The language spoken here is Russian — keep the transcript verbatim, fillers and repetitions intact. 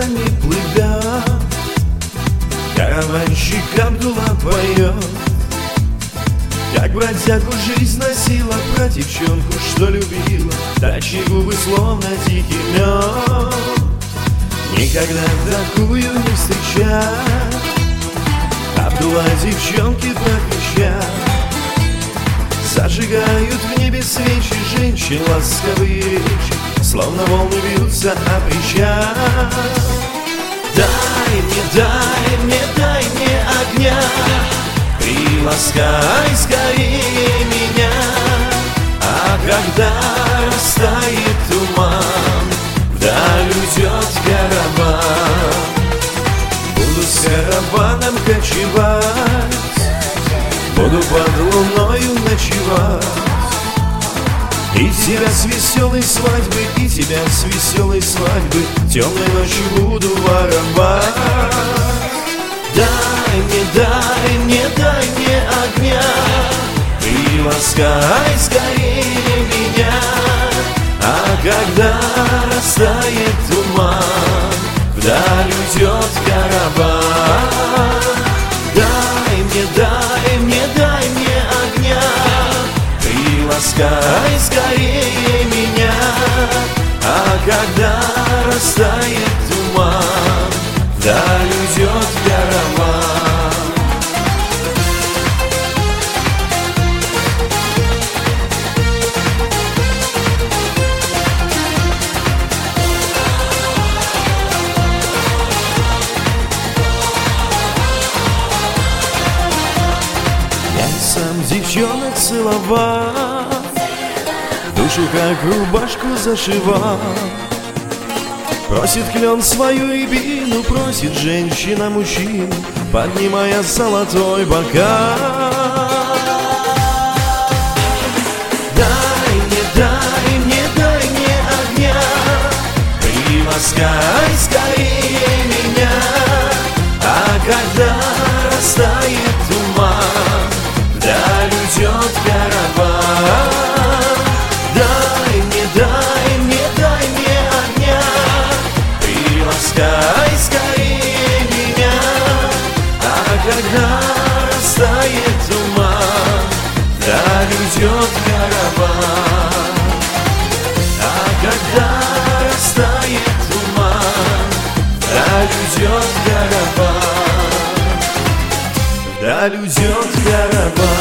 нами плывет, караванщик Абдулла поет, как бродягу жизнь носила, про девчонку, что любила, та, чьи губы словно тихий мед. Никогда такую не встречал, Абдулла девчонки прокричат. Зажигают в небе свечи женщин ласковые речи, словно волны бьются о причал. Дай мне, дай мне, дай мне огня, приласкай скорее меня. А когда растает туман, вдаль уйдет караван, буду с караваном кочевать, буду под луною ночевать. И тебя с веселой свадьбы, и тебя с веселой свадьбы темной ночью буду воровать. Дай мне, дай мне, дай мне огня, приласкай скорее меня. А когда растает туман, вдаль уйдет караван. Дай мне, дай мне, дай мне огня, приласкай скорее меня. А когда растает туман, вдаль уйдет караван. Сам девчонок целовал, душу как рубашку зашивал. Просит клен свою рябину, просит женщина мужчину, поднимая золотой бокал. Дай мне, дай мне, дай мне огня, приласкай скорее меня. А когда растает туман, вдаль уйдет караван. Дай мне, дай мне, дай мне огня, приласкай скорее меня. А когда растает туман, вдаль уйдет караван. А когда растает туман, вдаль уйдет караван. Вдаль уйдет караван.